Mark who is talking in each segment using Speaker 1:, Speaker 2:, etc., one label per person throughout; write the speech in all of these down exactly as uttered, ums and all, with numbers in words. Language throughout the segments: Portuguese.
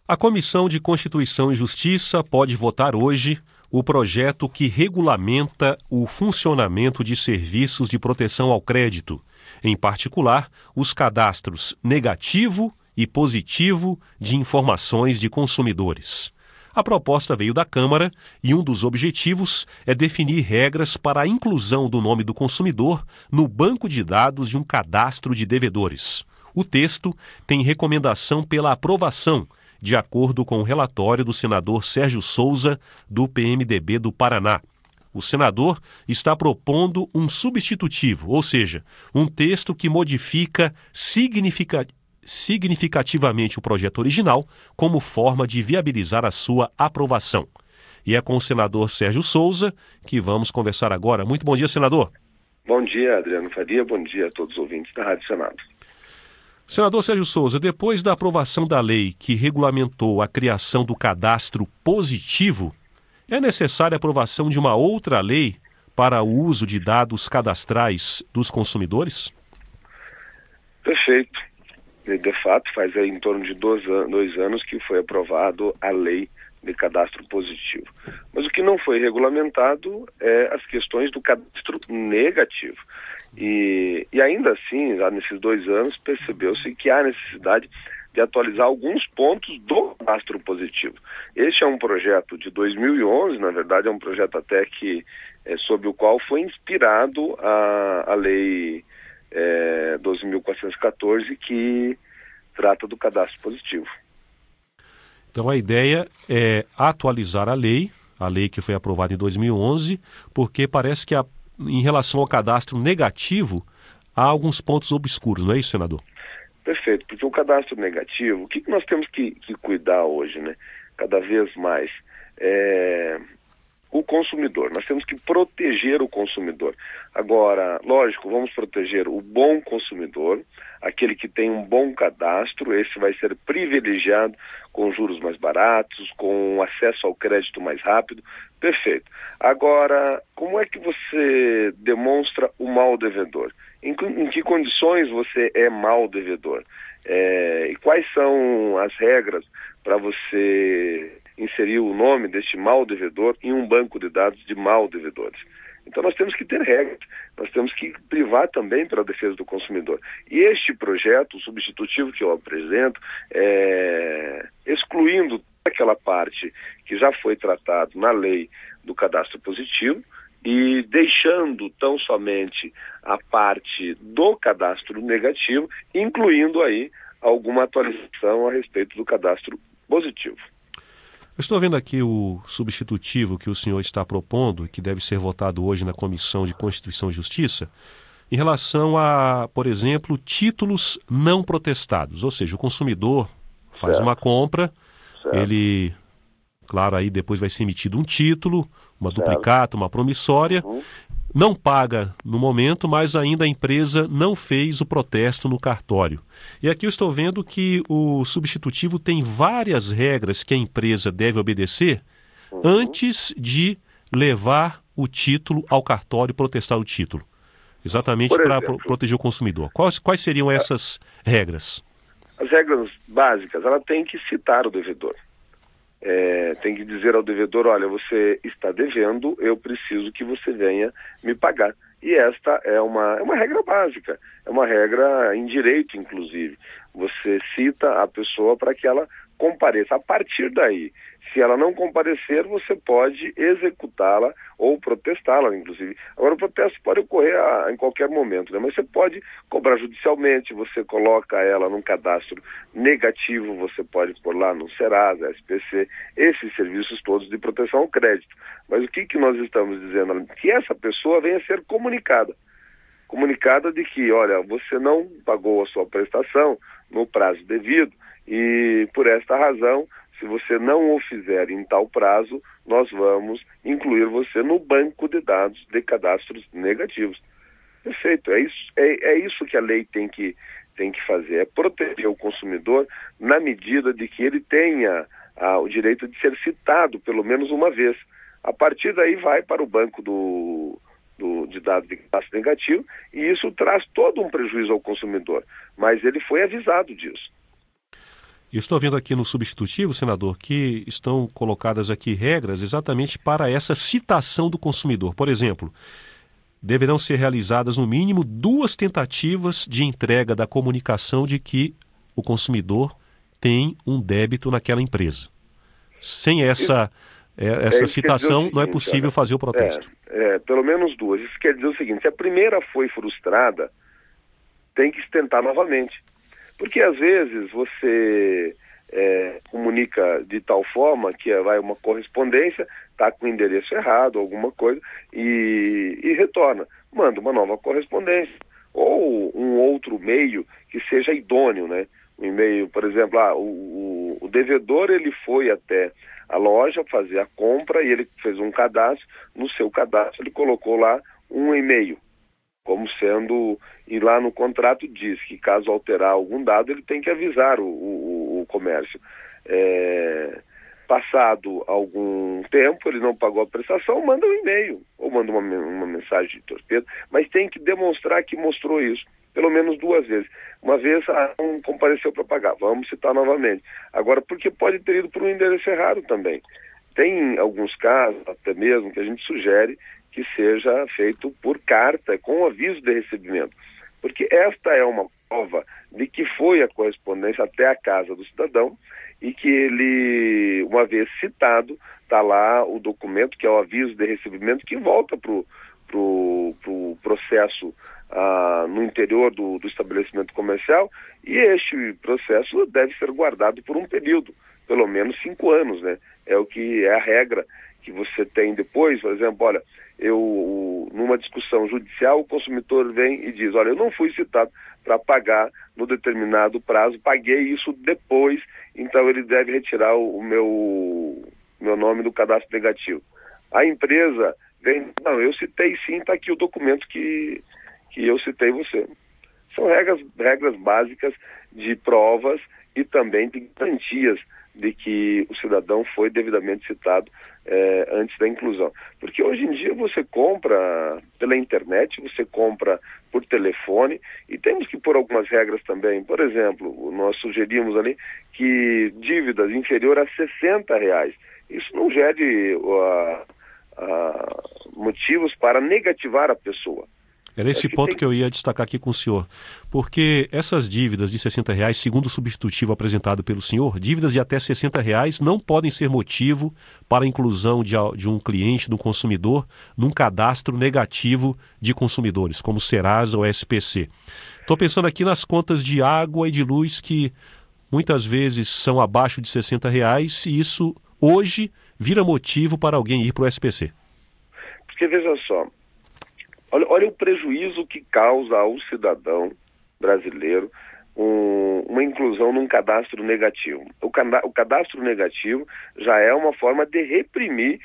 Speaker 1: A Comissão de Constituição e Justiça pode votar hoje o projeto que regulamenta o funcionamento de serviços de proteção ao crédito, em particular, os cadastros negativo e positivo de informações de consumidores. A proposta veio da Câmara e um dos objetivos é definir regras para a inclusão do nome do consumidor no banco de dados de um cadastro de devedores. O texto tem recomendação pela aprovação, de acordo com o relatório do senador Sérgio Souza, do P M D B do Paraná. O senador está propondo um substitutivo, ou seja, um texto que modifica significa, significativamente o projeto original como forma de viabilizar a sua aprovação. E é com o senador Sérgio Souza que vamos conversar agora. Muito bom dia, senador.
Speaker 2: Bom dia, Adriano Faria. Bom dia a todos os ouvintes da Rádio Senado.
Speaker 1: Senador Sérgio Souza, depois da aprovação da lei que regulamentou a criação do cadastro positivo, é necessária a aprovação de uma outra lei para o uso de dados cadastrais dos consumidores?
Speaker 2: Perfeito. De fato, faz aí em torno de dois, an- dois anos que foi aprovado a lei de cadastro positivo. Mas o que não foi regulamentado é as questões do cadastro negativo. E, e ainda assim, já nesses dois anos, percebeu-se que há necessidade de atualizar alguns pontos do cadastro positivo. Este é um projeto de dois mil e onze, na verdade é um projeto até que, é, sobre o qual foi inspirado a, a lei é, doze mil quatrocentos e quatorze, que trata do cadastro positivo.
Speaker 1: Então a ideia é atualizar a lei, a lei que foi aprovada em dois mil e onze, porque parece que a, em relação ao cadastro negativo há alguns pontos obscuros, não é isso, senador?
Speaker 2: Perfeito, porque o cadastro negativo, o que nós temos que, que cuidar hoje, né? Cada vez mais, é o consumidor. Nós temos que proteger o consumidor. Agora, lógico, vamos proteger o bom consumidor, aquele que tem um bom cadastro, esse vai ser privilegiado com juros mais baratos, com acesso ao crédito mais rápido. Perfeito. Agora, como é que você demonstra o mal devedor? Em, em que condições você é mal devedor? É, e quais são as regras para você inserir o nome deste mal devedor em um banco de dados de mal devedores? Então nós temos que ter regras, nós temos que privar também pela defesa do consumidor. E este projeto, o substitutivo que eu apresento, é, excluindo aquela parte que já foi tratado na lei do cadastro positivo, e deixando tão somente a parte do cadastro negativo, incluindo aí alguma atualização a respeito do cadastro positivo.
Speaker 1: Eu estou vendo aqui o substitutivo que o senhor está propondo, que deve ser votado hoje na Comissão de Constituição e Justiça, em relação a, por exemplo, títulos não protestados. Ou seja, o consumidor faz
Speaker 2: Certo.
Speaker 1: uma compra,
Speaker 2: Certo.
Speaker 1: ele, claro, aí depois vai ser emitido um título, uma
Speaker 2: Certo.
Speaker 1: duplicata, uma promissória,
Speaker 2: Uhum.
Speaker 1: não paga no momento, mas ainda a empresa não fez o protesto no cartório. E aqui eu estou vendo que o substitutivo tem várias regras que a empresa deve obedecer
Speaker 2: Uhum.
Speaker 1: antes de levar o título ao cartório e protestar o título. Exatamente
Speaker 2: Por
Speaker 1: para
Speaker 2: exemplo,
Speaker 1: pro- proteger o consumidor. Quais, quais seriam essas regras?
Speaker 2: As regras básicas, ela tem que citar o devedor. É, tem que dizer ao devedor, olha, você está devendo, eu preciso que você venha me pagar. E esta é uma, é uma regra básica, é uma regra em direito, inclusive. Você cita a pessoa para que ela compareça. A partir daí, se ela não comparecer, você pode executá-la ou protestá-la, inclusive. Agora, o protesto pode ocorrer a, em qualquer momento, né? Mas você pode cobrar judicialmente, você coloca ela num cadastro negativo, você pode pôr lá no Serasa, S P C, esses serviços todos de proteção ao crédito. Mas o que, que nós estamos dizendo? Que essa pessoa venha a ser comunicada. Comunicada de que, olha, você não pagou a sua prestação no prazo devido e, por esta razão, se você não o fizer em tal prazo, nós vamos incluir você no banco de dados de cadastros negativos. Perfeito, é isso, é, é isso que a lei tem que, tem que fazer, é proteger o consumidor na medida de que ele tenha ah, o direito de ser citado pelo menos uma vez. A partir daí vai para o banco do, do, de dados de cadastro negativo e isso traz todo um prejuízo ao consumidor, mas ele foi avisado disso.
Speaker 1: Eu estou vendo aqui no substitutivo, senador, que estão colocadas aqui regras exatamente para essa citação do consumidor. Por exemplo, deverão ser realizadas no mínimo duas tentativas de entrega da comunicação de que o consumidor tem um débito naquela empresa. Sem essa, é, essa é, citação, seguinte, não é possível olha, fazer o protesto.
Speaker 2: É, é, pelo menos duas. Isso quer dizer o seguinte, se a primeira foi frustrada, tem que se tentar novamente. Porque às vezes você é, comunica de tal forma que vai uma correspondência, está com o endereço errado, alguma coisa, e, e retorna. Manda uma nova correspondência. Ou um outro meio que seja idôneo, né? Um e-mail, por exemplo, ah, o, o, o devedor ele foi até a loja fazer a compra e ele fez um cadastro. No seu cadastro ele colocou lá um e-mail, como sendo, e lá no contrato diz que caso alterar algum dado, ele tem que avisar o, o, o comércio. É, passado algum tempo, ele não pagou a prestação, manda um e-mail, ou manda uma, uma mensagem de torpedo, mas tem que demonstrar que mostrou isso, pelo menos duas vezes. Uma vez, ah, não compareceu para pagar, vamos citar novamente. Agora, porque pode ter ido por um endereço errado também. Tem alguns casos, até mesmo, que a gente sugere que seja feito por carta, com aviso de recebimento. Porque esta é uma prova de que foi a correspondência até a casa do cidadão e que ele, uma vez citado, está lá o documento, que é o aviso de recebimento, que volta para o pro, pro processo ah, no interior do, do estabelecimento comercial, e este processo deve ser guardado por um período, pelo menos cinco anos, né? É o que é a regra que você tem depois. Por exemplo, olha, eu, numa discussão judicial, o consumidor vem e diz, olha, eu não fui citado para pagar no determinado prazo, paguei isso depois, então ele deve retirar o, o meu, meu nome do cadastro negativo. A empresa vem, não, eu citei sim, está aqui o documento que, que eu citei você. São regras, regras básicas de provas e também de garantias de que o cidadão foi devidamente citado é, antes da inclusão. Porque hoje em dia você compra pela internet, você compra por telefone, e temos que pôr algumas regras também. Por exemplo, nós sugerimos ali que dívidas inferior a sessenta reais, isso não gere uh, uh, motivos para negativar a pessoa.
Speaker 1: Era esse é que ponto tem... que eu ia destacar aqui com o senhor, porque essas dívidas de sessenta reais, segundo o substitutivo apresentado pelo senhor, dívidas de até sessenta reais não podem ser motivo para a inclusão de, de um cliente, de um consumidor, num cadastro negativo de consumidores, como Serasa ou S P C. Estou pensando aqui nas contas de água e de luz que muitas vezes são abaixo de sessenta reais, e isso hoje vira motivo para alguém ir para o S P C.
Speaker 2: Porque veja só, Olha, olha o prejuízo que causa ao cidadão brasileiro um, uma inclusão num cadastro negativo. O, cana- o cadastro negativo já é uma forma de reprimir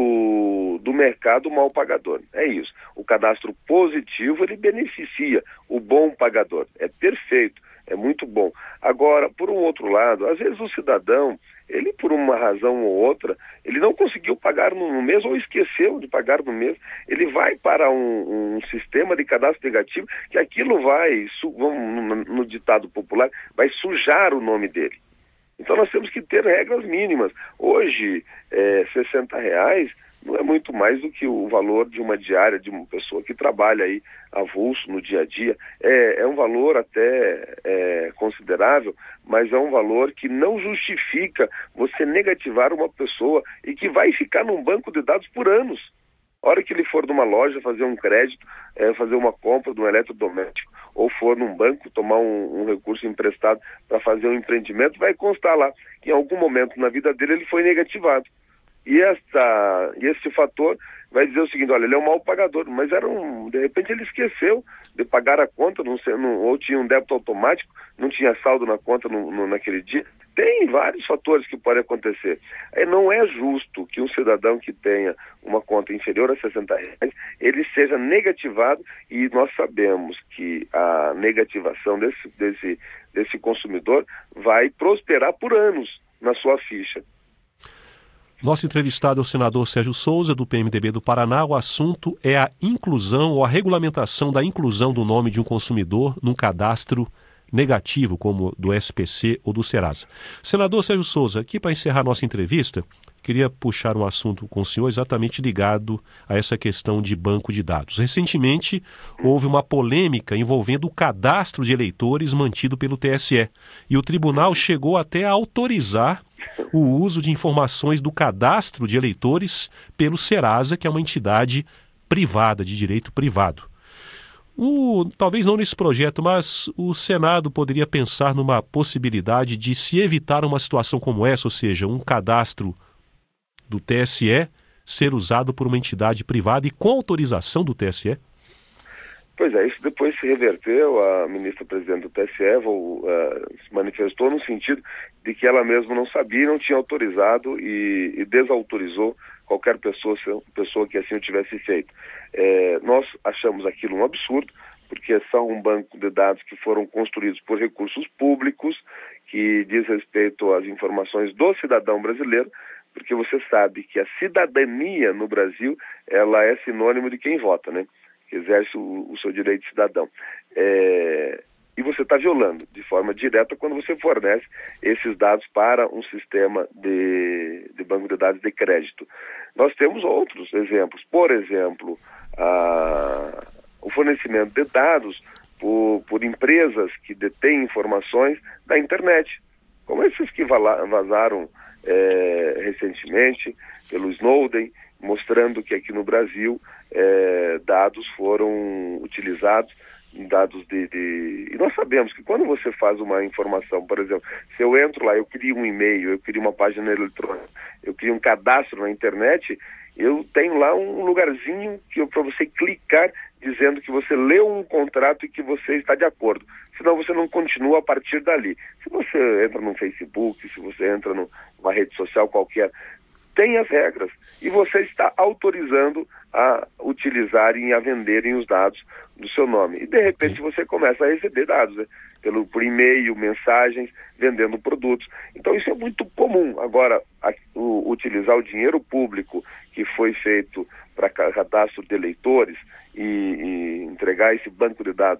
Speaker 2: do, do mercado o mal pagador. É isso. O cadastro positivo, ele beneficia o bom pagador. É perfeito, é muito bom. Agora, por um outro lado, às vezes o cidadão, ele por uma razão ou outra, ele não conseguiu pagar no mês ou esqueceu de pagar no mês, ele vai para um, um sistema de cadastro negativo que aquilo vai, no, no ditado popular, vai sujar o nome dele. Então nós temos que ter regras mínimas. Hoje, é, sessenta reais não é muito mais do que o valor de uma diária de uma pessoa que trabalha aí avulso no dia a dia. É, é um valor até é, considerável, mas é um valor que não justifica você negativar uma pessoa e que vai ficar num banco de dados por anos. A hora que ele for numa loja fazer um crédito, é, fazer uma compra de um eletrodoméstico, ou for num banco tomar um, um recurso emprestado para fazer um empreendimento, vai constar lá que em algum momento na vida dele ele foi negativado. E, esta, e esse fator vai dizer o seguinte, olha, ele é um mau pagador, mas era um, de repente ele esqueceu de pagar a conta, não sei, não, ou tinha um débito automático, não tinha saldo na conta no, no, naquele dia. Tem vários fatores que podem acontecer. Aí não é justo que um cidadão que tenha uma conta inferior a sessenta reais, ele seja negativado, e nós sabemos que a negativação desse, desse, desse consumidor vai prosperar por anos na sua ficha.
Speaker 1: Nosso entrevistado é o senador Sérgio Souza, do P M D B do Paraná. O assunto é a inclusão ou a regulamentação da inclusão do nome de um consumidor num cadastro negativo, como do S P C ou do Serasa. Senador Sérgio Souza, aqui para encerrar nossa entrevista, queria puxar um assunto com o senhor exatamente ligado a essa questão de banco de dados. Recentemente, houve uma polêmica envolvendo o cadastro de eleitores mantido pelo T S E. E o tribunal chegou até a autorizar o uso de informações do cadastro de eleitores pelo Serasa, que é uma entidade privada, de direito privado. O, talvez não nesse projeto, mas o Senado poderia pensar numa possibilidade de se evitar uma situação como essa, ou seja, um cadastro do T S E ser usado por uma entidade privada e com autorização do T S E?
Speaker 2: Pois é, isso depois se reverteu. A ministra presidente do T S E uh, se manifestou no sentido de que ela mesma não sabia, não tinha autorizado e, e desautorizou qualquer pessoa, pessoa que assim o tivesse feito. É, nós achamos aquilo um absurdo, porque são um banco de dados que foram construídos por recursos públicos, que diz respeito às informações do cidadão brasileiro, porque você sabe que a cidadania no Brasil, ela é sinônimo de quem vota, né? Que exerce o, o seu direito de cidadão. É, e você está violando de forma direta quando você fornece esses dados para um sistema de, de banco de dados de crédito. Nós temos outros exemplos. Por exemplo, a, o fornecimento de dados por, por empresas que detêm informações da internet, como esses que vazaram é, recentemente pelo Snowden, mostrando que aqui no Brasil é, dados foram utilizados, dados de, de... E nós sabemos que quando você faz uma informação, por exemplo, se eu entro lá, eu crio um e-mail, eu crio uma página eletrônica, eu crio um cadastro na internet, eu tenho lá um lugarzinho que para você clicar dizendo que você leu um contrato e que você está de acordo. Senão você não continua a partir dali. Se você entra no Facebook, se você entra numa rede social qualquer, tem as regras e você está autorizando a utilizarem e a venderem os dados do seu nome. E de repente você começa a receber dados, né? Pelo, por e-mail, mensagens, vendendo produtos. Então isso é muito comum. Agora, a, o, utilizar o dinheiro público que foi feito para cadastro de eleitores e, e entregar esse banco de dados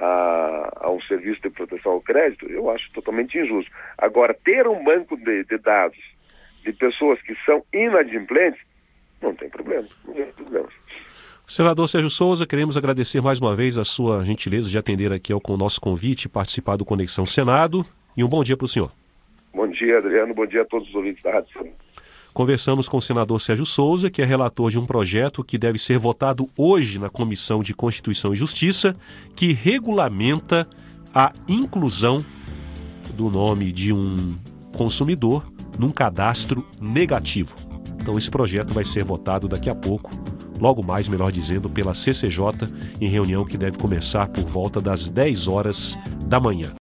Speaker 2: a, a um serviço de proteção ao crédito, eu acho totalmente injusto. Agora, ter um banco de, de dados de pessoas que são inadimplentes, não tem problema, não tem problema.
Speaker 1: Senador Sérgio Souza, queremos agradecer mais uma vez a sua gentileza de atender aqui ao nosso convite e participar do Conexão Senado, e um bom dia para o senhor.
Speaker 2: Bom dia, Adriano, bom dia a todos os ouvintes da Rádio Senado.
Speaker 1: Conversamos com o senador Sérgio Souza, que é relator de um projeto que deve ser votado hoje na Comissão de Constituição e Justiça, que regulamenta a inclusão do nome de um consumidor num cadastro negativo. Então esse projeto vai ser votado daqui a pouco, logo mais, melhor dizendo, pela C C J, em reunião que deve começar por volta das dez horas da manhã.